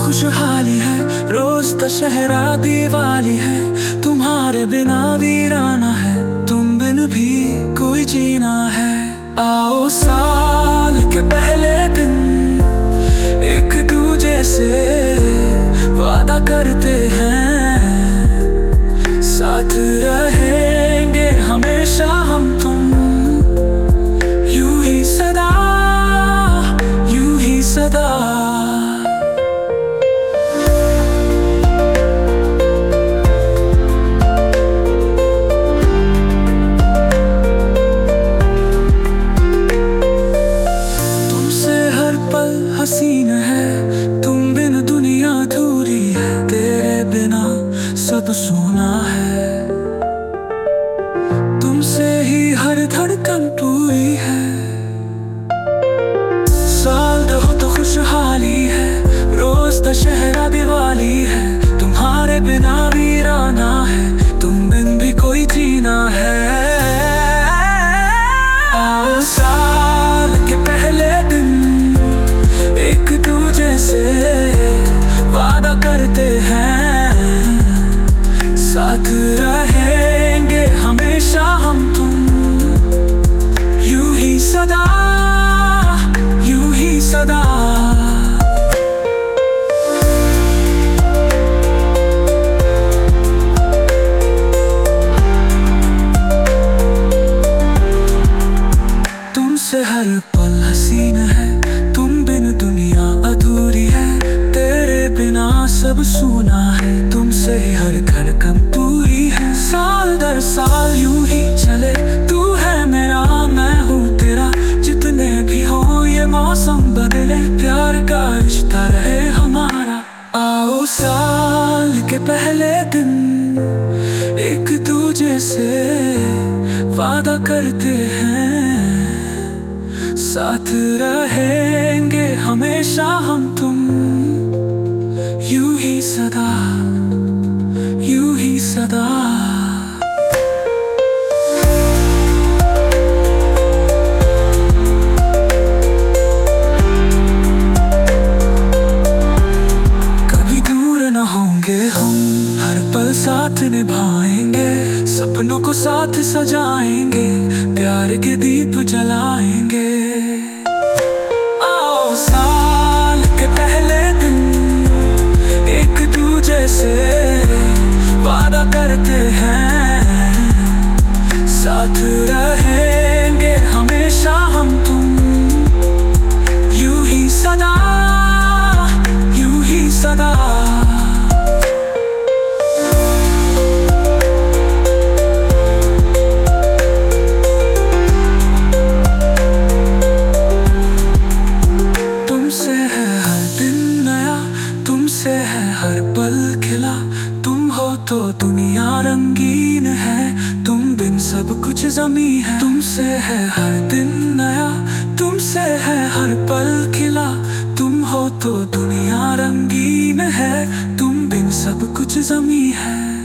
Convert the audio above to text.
खुशहाली है, रोज दशहरा दिवाली है। तुम्हारे बिना वीराना है, तुम बिन भी कोई जीना है। आओ साल के पहले दिन एक दूजे से वादा करते हैं, साथ रहेंगे हमेशा हम तुम, यूं ही सदा, यूं ही सदा। तुमसे हर पल हसीन है, तुम बिन दुनिया अधूरी है। तेरे बिना सब सोना है, तुमसे ही हर धड़कन पूरी है। साल दो तो खुशहाली है, रोज दशहरा दिवाली है। तुम्हारे बिना वीराना है, तुम बिन भी कोई जीना है। आओ साल के पहले दिन एक दूजे से वादा करते हैं, साथ रहेंगे हमेशा हम तुम, यूं ही सदा, यूं ही सदा। तुमसे हर पल हसीन है, तुम बिन दुनिया अधूरी है। तेरे बिना सब सूना है, तुमसे हर धड़कन पूरी है। साल दर साल यूं ही चले, तू है मेरा मैं हूँ तेरा। जितने भी हो ये मौसम बदले, प्यार का रिश्ता रहे हमारा। आओ साल के पहले दिन एक दूजे से वादा करते हैं, साथ रहेंगे हमेशा हम तुम, यूं ही सदा, यूं ही सदा। कभी दूर न होंगे हम, हर पल साथ निभाएंगे। सपनों को साथ सजाएंगे, प्यार के दीप जलाएंगे। आओ साल के पहले दिन एक दूजे से वादा करते हैं, साथ रहेंगे हमेशा हम तुम, यूं ही सदा, यूं ही सदा। तुमसे है हर दिन नया, तुमसे है हर पल खिला। तुम हो तो दुनिया रंगीन है, तुम बिन सब कुछ ज़मीं है। तुमसे है हर दिन नया, तुमसे है हर पल खिला। तुम हो तो दुनिया रंगीन है, तुम बिन सब कुछ ज़मीं है।